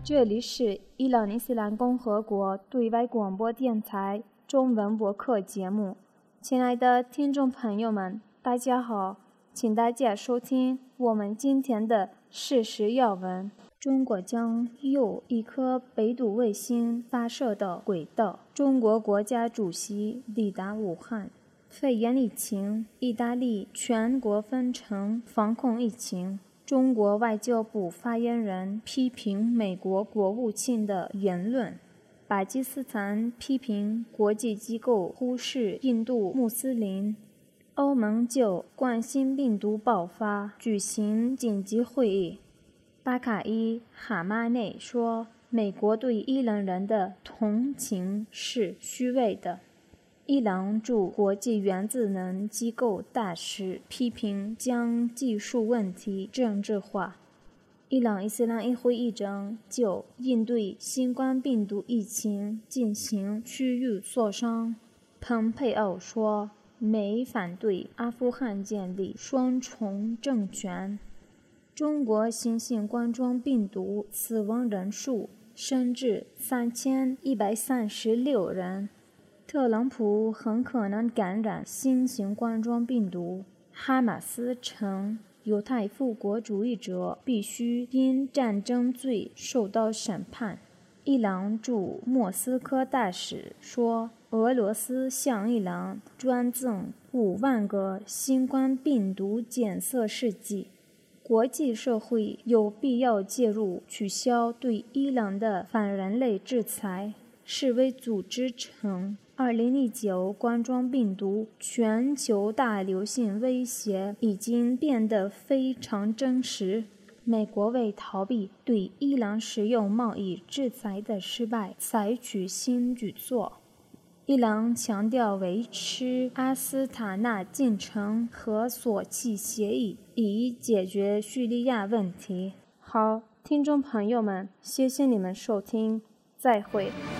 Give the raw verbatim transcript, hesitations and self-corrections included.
这里是伊朗伊斯兰共和国对外广播电台中文播客节目。亲爱的听众朋友们，大家好，请大家收听我们今天的事实要闻。中国将有一颗北斗卫星发射到轨道。中国国家主席抵达武汉。肺炎疫情，意大利全国封城防控疫情。中国外交部发言人批评美国国务卿的言论。巴基斯坦批评国际机构忽视印度穆斯林。欧盟就冠心病毒爆发举行紧急会议。巴卡伊哈马内说，美国对伊朗人的同情是虚伪的。伊朗驻国际原子能机构大使批评将技术问题政治化。伊朗伊斯兰议会议长就应对新冠病毒疫情进行区域磋商。蓬佩奥说，美反对阿富汗建立双重政权。中国新型冠状病毒死亡人数升至三千一百三十六人。特朗普很可能感染新型冠状病毒。哈马斯称，犹太复国主义者必须因战争罪受到审判。伊朗驻莫斯科大使说，俄罗斯向伊朗专赠五万个新冠病毒检测试剂。国际社会有必要介入，取消对伊朗的反人类制裁。世卫组织称，二零一九冠状病毒全球大流行威胁已经变得非常真实。美国为逃避对伊朗使用贸易制裁的失败，采取新举措。伊朗强调维持阿斯塔纳进程和索契协议，以解决叙利亚问题。好，听众朋友们，谢谢你们收听，再会。